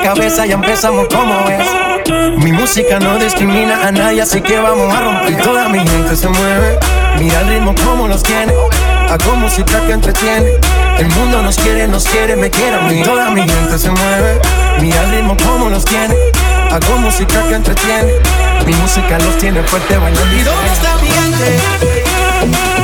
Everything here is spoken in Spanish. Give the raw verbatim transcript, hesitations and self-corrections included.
cabeza, ya empezamos como es. Mi música no discrimina a nadie, así que vamos a romper. Y toda mi gente se mueve, mira el ritmo como los tiene. Hago música que entretiene. El mundo nos quiere, nos quiere, me quiere a mí. Toda mi gente se mueve, mira el ritmo como los tiene. Hago música que entretiene. Mi música los tiene fuerte bailando. ¿Y dónde está mi gente?